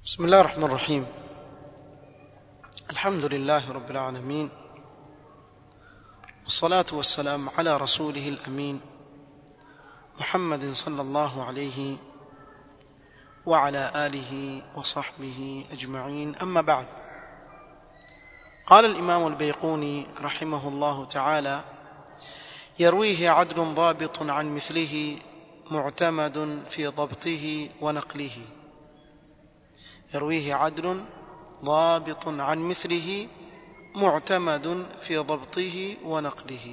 بسم الله الرحمن الرحيم. الحمد لله رب العالمين، والصلاة والسلام على رسوله الأمين محمد صلى الله عليه وعلى آله وصحبه أجمعين. أما بعد، قال الإمام البيقوني رحمه الله تعالى: يرويه عدل ضابط عن مثله معتمد في ضبطه ونقله. يرويه عدل ضابط عن مثله معتمد في ضبطه ونقله.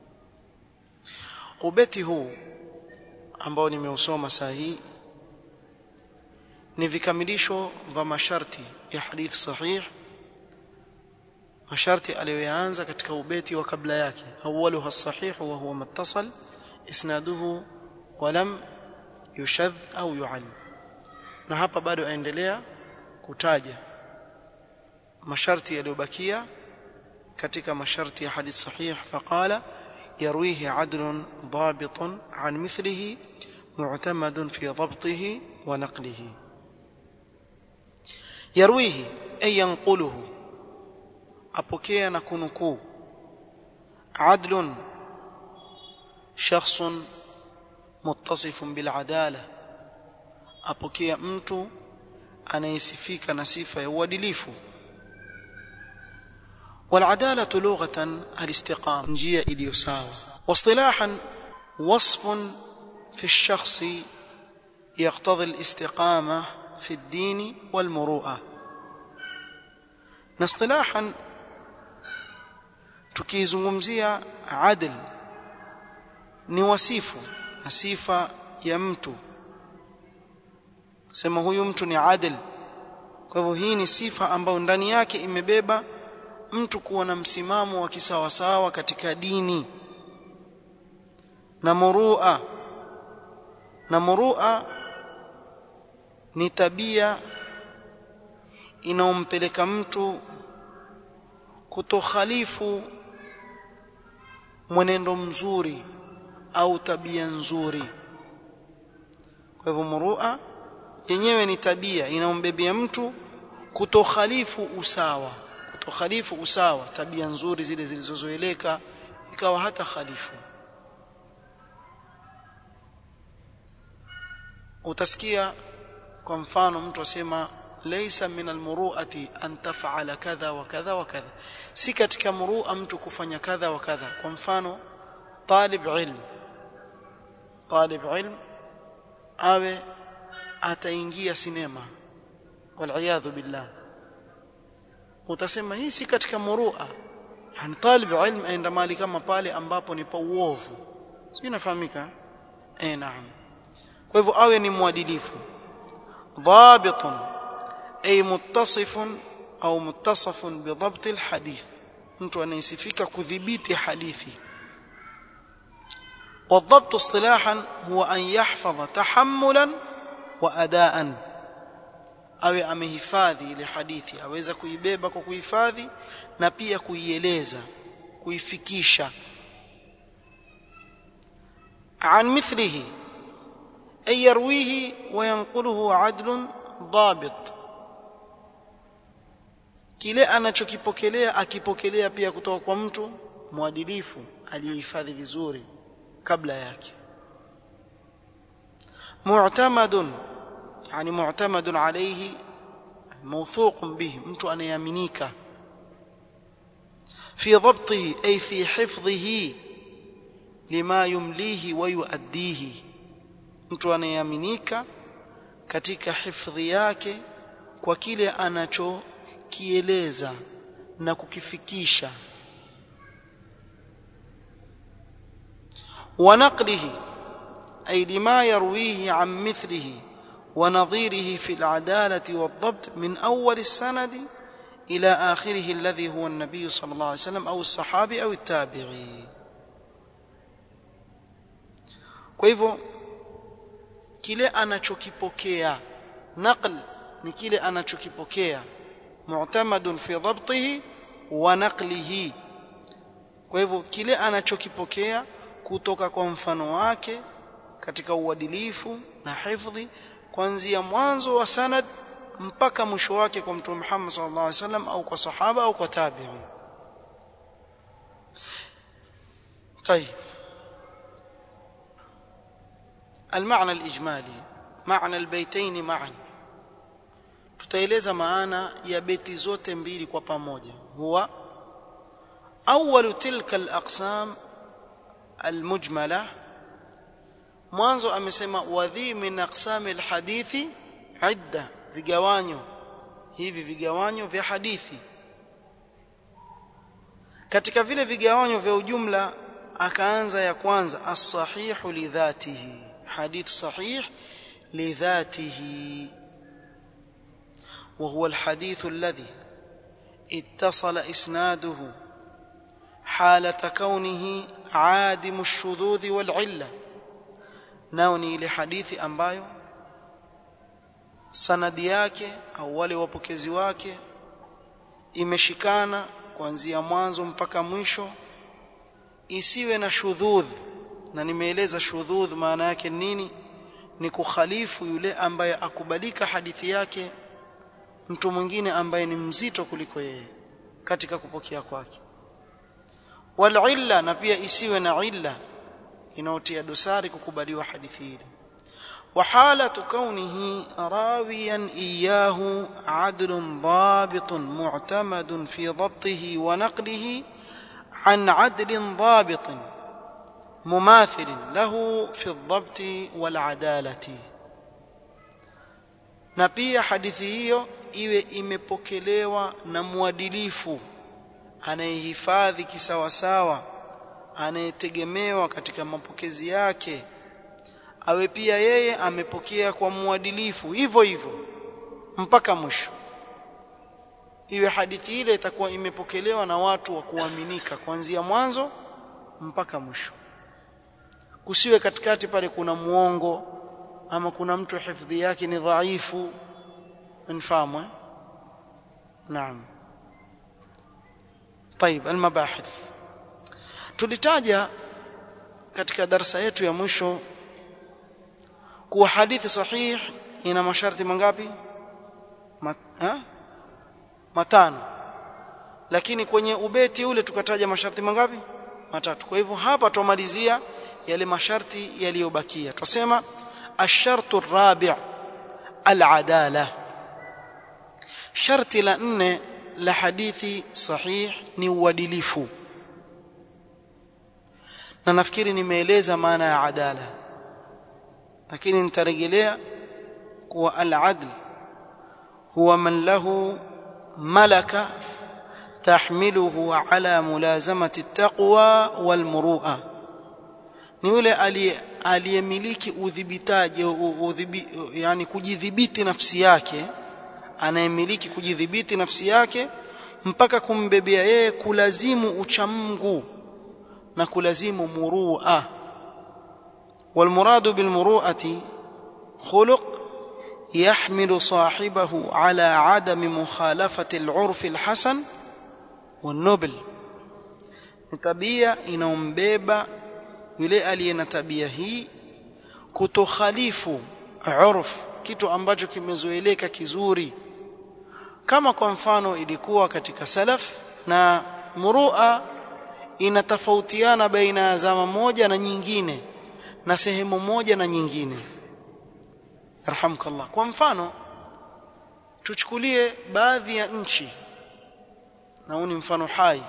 ubeti huu ambao nimeusoma sahihi ni vikamilisho vya masharti ya hadith sahih, masharti aliyoanza katika ubeti wa kabla yake. awwaluha as-sahih wa huwa muttasal isnaduhu wa lam yushadh au yu'al, na hapa bado aendelea kutaja masharti yaliyobakia katika masharti ya hadith sahih. faqala yarwihi adlun dhabitun an mithlihi mu'tamadun fi dhabtihi wa naqlihi. yarwihi ay yanquluhu, apokea na kunukuu. adlun shakhsun muttasifun bil adala, apokea mtu anayesifika na sifa ya uadilifu. والعدالة لغة الاستقامة، njia iliyo sawa. واصطلاحا وصف في الشخص يقتضي الاستقامة في الدين والمروءة. اصطلاحا tukizungumzia adl ni wasifu na sifa ya mtu, sema huyu mtu ni adl. Kwa hivyo hii ni sifa ambayo ndani yake imebeba mtu kuwa na msimamo wa kisawasawa katika dini na murua. Na murua ni tabia inayompeleka mtu kutokhalifu mwenendo mzuri au tabia nzuri. Kwa hivyo murua yenyewe ni tabia inayombebea mtu kutokhalifu usawa, tabia nzuri zile zilizozoeleka ikawa hata khalifu. Utasikia kwa mfano mtu asema laysa min almuru'ati an taf'ala kadha wa kadha wa kadha, si katika murua mtu kufanya kadha wa kadha. Kwa mfano talib ilm awe ataingia sinema, wal billah, utasema hii si katika murua. Yani talib ilm aenda mali kama pale ambapo ni pa uovu, sio? Inafahamika naam. Kwa hivyo awe ni mwadilifu. dhabitun ay muttasifun au muttasafun bi dhabt al hadith, mtu anayesifika kudhibiti hadithi. والضبط اصطلاحا هو أن يحفظ تحملا وأداء، awe amehifadhi ile hadithi, aweza kuibeba kwa kuhifadhi na pia kuieleza, kuifikisha. عن مثله أي يرويه وينقله عدل ضابط، kile anachokipokelea akipokelea pia kutoka kwa mtu mwadilifu aliyehifadhi vizuri kabla yake. mu'tamadun yani mu'tamadun alayhi mawthuqun bihi, mtu anayaminika. fi dhabtihi ay fi hifdhihi lima yumlihi wa yuaddihi, mtu anayaminika katika hifdhi yake kwa kile anachokieleza na kukifikisha. wa naqlihi ay lima yarwihi an mithlihi ونظيره في العدالة والضبط من أول السند إلى آخره الذي هو النبي صلى الله عليه وسلم أو الصحابي أو التابعي. kwa hivyo kile anachokipokea, naql ni kile anachokipokea, mu'tamadun fi dhabtihi wa naqlihi. Kwa hivyo kile anachokipokea kutoka kwa mfano wake katika uadilifu na hifdhi, kuanzia mwanzo wa sanad mpaka mwisho wake kwa Mtume Muhammad sallallahu alaihi wasallam au kwa sahaba au kwa tabi'in. طيب المعنى الإجمالي معنى البيتين معا tutaeleza maana ya beti zote mbili kwa pamoja. huwa awwal tilka al-aqsam al-mujmala, mwanzo amesema wadhi min aqsam al-hadithi idda, vigawanyo hivi, vigawanyo vya hadithi. Katika vile vigawanyo vya ujumla akaanza ya kwanza as-sahihu li dhatihi, hadith sahih li dhatihi, وهو الحديث الذي اتصل إسناده حالة كونه عادم الشذوذ والعلة. ناوني لحديث ambayo sanadi yake au wale wapokezi wake imeshikana kuanzia mwanzo mpaka mwisho, isiwe na shudhudh. Na nimeeleza shudhudh maana yake nini? Ni kukhalifu yule ambaye akubalika hadithi yake mtu mwingine ambaye ni mzito kuliko yeye katika kupokea kwake. Wal illa, na pia isiwe na illa inaotia dosari kukubaliwa hadithi ile. Wa halatu kaunihi rawiyan iyahu adlun dhabitun mu'tamadun fi dhabtihi wa naqlihi an adlin dhabitin mumathilin lahu fi dhabti wal adalati. Na pia hadithi hiyo iwe imepokelewa na muadilifu anayehifadhi kisawasawa, anayetegemewa katika mapokezi yake, awe pia yeye amepokea kwa muadilifu hivyo hivyo mpaka mwisho. Iwe hadithi ile itakuwa imepokelewa na watu wa kuaminika kuanzia mwanzo mpaka mwisho. Kusiwe katikati pale kuna muongo ama kuna mtu hifadhi yake ni dhaifu. نفهمه. نعم. طيب المباحث tulitaja katika darasa yetu ya mwisho kuwa hadithi sahih ina masharti mangapi? Matano. Lakini kwenye ubeti ule tukataja masharti mangapi? Matatu. Kwa hivyo hapa tumalizia yale masharti yaliyobakia. Tusema ash-shartu ar-rabi' al-adala. Sharti la 4 la hadithi sahih ni uadilifu. Na nafikiri nimeeleza maana ya adala, lakini nitarejelea kuwa al-adl huwa man lahu malaka tahmiluhu ala mulazamati at-taqwa wal muru'a. Ni yule aliyemiliki udhibitaji, yani kujidhibiti nafsi yake, anayemiliki kujidhibiti nafsi yake mpaka kumbebea yeye kulazimu uchamungu na kulazimu murua. Wal muradu bil muruati khuluq yahmilu sahibahu ala adami mukhalafati al urf al hasan wan nubl. Tabia inaombeba yule aliye na tabia hii kutokhalifu urf, kitu ambacho kimezoeleka kizuri. Kama kwa mfano ilikuwa katika salaf, na murua inatofautiana baina ya zama moja na nyingine na sehemu moja na nyingine. Yarhamkallah. Kwa mfano tuchukulie baadhi ya nchi, na huu ni mfano hai,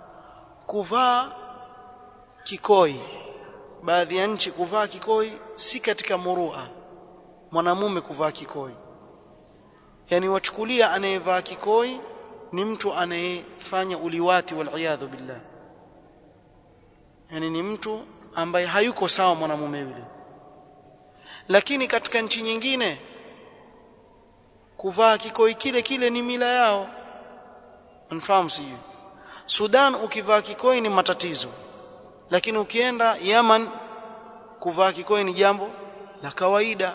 kuvaa kikoi. Baadhi ya nchi kuvaa kikoi si katika murua, mwanamume kuvaa kikoi. Yani wachukulia anayevaa kikoi ni mtu anayefanya uliwati wal iyadhu billah, yani ni mtu ambaye hayuko sawa mwanamume yule. Lakini katika nchi nyingine kuvaa kikoi kile kile ni mila yao. Mfahamu sio? Sudan ukivaa kikoi ni matatizo, lakini ukienda Yaman kuvaa kikoi ni jambo la kawaida.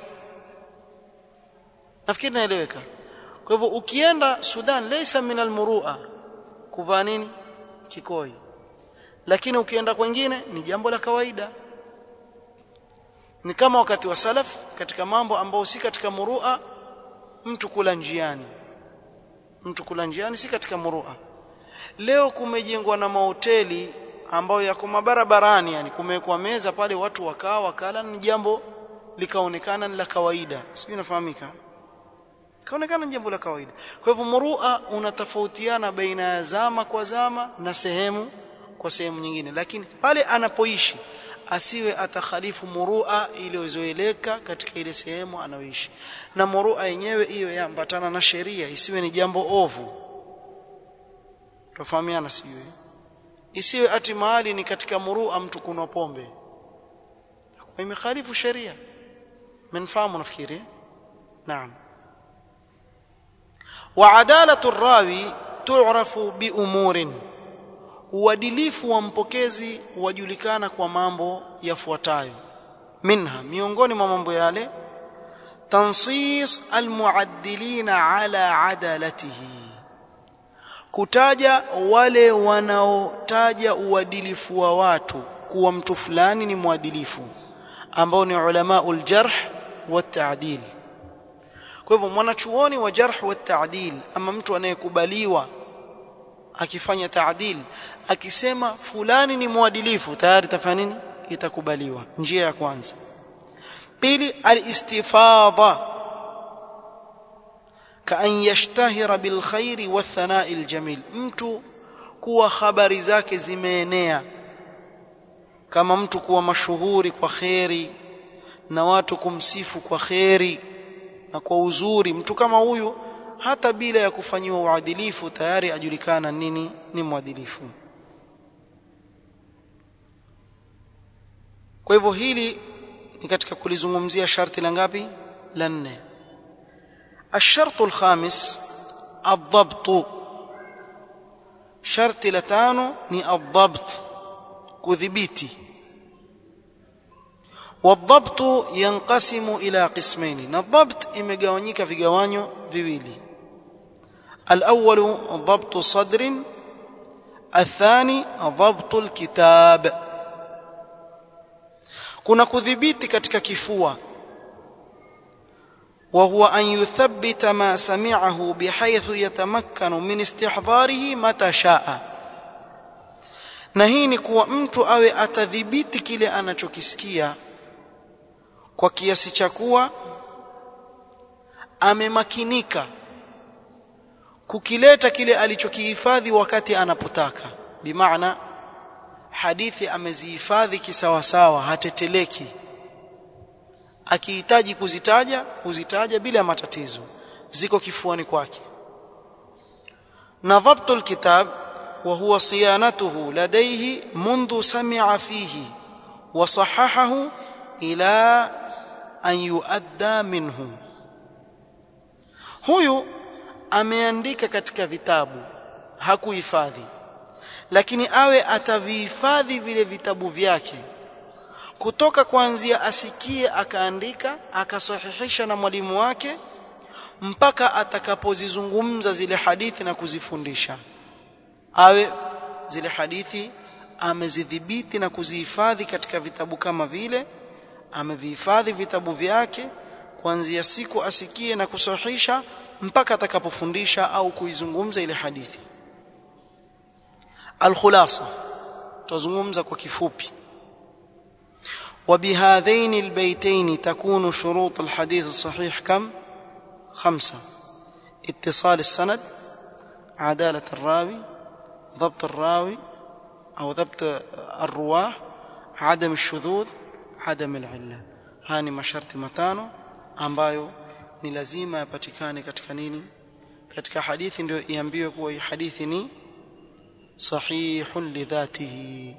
Nafikiri naeleweka. Kwa hivyo ukienda Sudan laysa min almurua kuvaa nini? Kikoi. Lakini ukienda kwingine ni jambo la kawaida. Ni kama wakati wa salaf katika mambo ambayo si katika murua mtu kula njiani. Mtu kula njiani si katika murua. Leo kumejengwa na mahoteli ambayo yako mabarabarani, yani kumewekwa meza pale watu wakala, ni jambo likaonekana ni la kawaida. Sijui nafahamika. Kaonekana jambo la kawaida. Kwa hivyo murua unatofautiana baina ya zama kwa zama na sehemu kwa sehemu nyingine, lakini pale anapoishi asiwe atakhalifu murua iliyozoeleka katika ile sehemu anaoishi, na murua yenyewe hiyo yaambatana na sheria, isiwe ni jambo ovu. Tufahamiana sijui. Isiwe ati mahali ni katika murua mtu kunywa pombe, imekhalifu sheria. Mnafahamu nafikiri? Naam. وعدالة الراوي تعرف بأمور. uadilifu wa mpokezi wajulikana kwa mambo yafuatayo. Minha, miongoni mwa mambo yale, tansis almuaddilina ala adalatihi, kutaja wale wanaotaja uadilifu wa watu kuwa mtu fulani ni muadilifu, ambao ni ulamaul jarh wa ta'dil. Kwa hivyo mwanachuoni wa jarh wa ta'dil, ama mtu anayekubaliwa akifanya ta'dil, akisema fulani ni muadilifu, tayari tafanya nini? Itakubaliwa. Njia ya kwanza. Pili, al-istifadha, ka an yashtahira bil khairi wa thana'il jamil, mtu kuwa habari zake zimeenea, kama mtu kuwa mashuhuri kwa khairi na watu kumsifu kwa khairi na kwa uzuri. Mtu kama huyu hata bila ya kufanyiwa uadilifu tayari ajulikana nini ni mwadilifu. Kwa hivyo hili ni katika kulizungumzia sharti la ngapi? La 4. الشرط الخامس الضبط. sharti la 5 ni الضبط, kudhibiti. والضبط ينقسم إلى قسمين. الضبط imegawanyika vigawanyo viwili. الأول ضبط صدر، الثاني ضبط الكتاب. kuna kudhibiti katika kifua, وهو أن يثبت ما سمعه بحيث يتمكن من استحضاره متى شاء. na hii ni kuwa mtu awe atadhibiti kile anachokisikia kwa kiasi cha kuwa amemakinika kukileta kile alichokihifadhi wakati anapotaka. Bimaana hadithi amezihifadhi kisawasawa, hateteleki. Akihitaji kuzitaja bila matatizo, ziko kifuani kwake. Na dhabtul kitab wa huwa siyanatuhu ladayhi mundu sami'a fihi wa sahahahu ila an yuadda minhu. Huyu ameandika katika vitabu, hakuhifadhi, lakini awe atavihifadhi vile vitabu vyake kutoka kuanzia asikie akaandika akasahihisha na mwalimu wake mpaka atakapozizungumza zile hadithi na kuzifundisha. Awe zile hadithi amezidhibiti na kuzihifadhi katika vitabu kama vile, amevihifadhi vitabu vyake kuanzia siku asikie na kusahihisha mpaka atakapofundisha au kuizungumza ile hadithi. Al-khulasa, tuzungumza kwa kifupi. وبهذين البيتين تكون شروط الحديث الصحيح كم؟ 5. اتصال السند، عدالة الراوي، ضبط الراوي أو ضبط الرواه، عدم الشذوذ، عدم العلة. هاني masharti matano ambayo ni lazima yapatikane katika nini? Katika hadithi ndio iambiwe kuwa hii hadithi ni sahihun lidhatihi.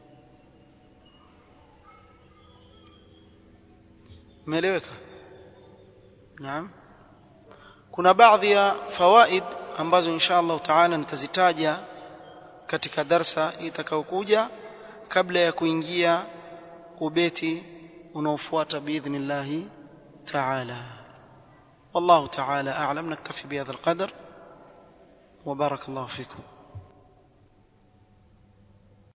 Umeeleweka? Naam. Kuna baadhi ya fawaid ambazo insha Allah taala nitazitaja katika darsa itakayokuja kabla ya kuingia ubeti unaofuata باذنillah taala. والله تعالى اعلم. نكتفي بهذا القدر وبارك الله فيكم.